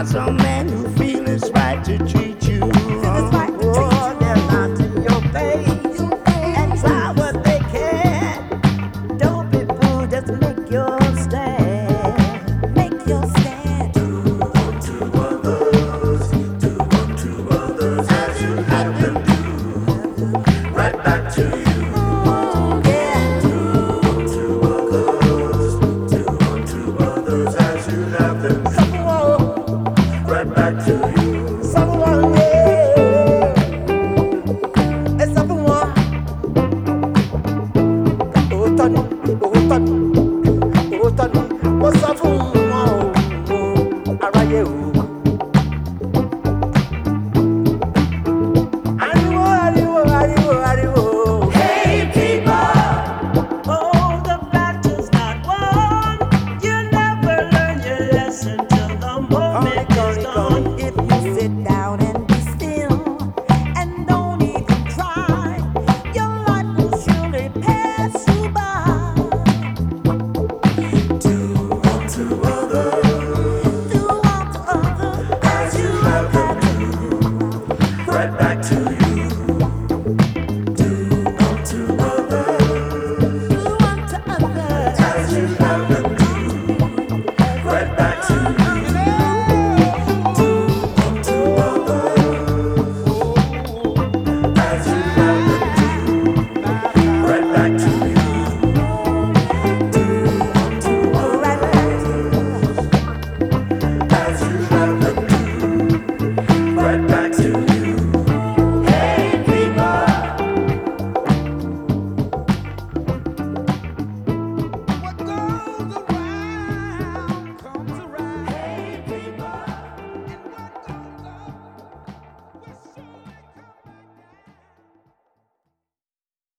some men who feel it's right to treat you. Oh, they're not in your face and try what they can. Don't be fooled, just make your stand. Make your stand. Do unto others, do unto others as you have them do. Right back to you. Yeah. Do unto others, do unto others as you have them do. Right back to you. Someone, yeah. It's someone. Oh, Tony, oh, Tony, oh, Tony. What's up, oh, Araye, oh. Ariwo, ariwo, ariwo, ariwo. Hey, people. Oh, the battle's not won. You never learn your lesson till the moment.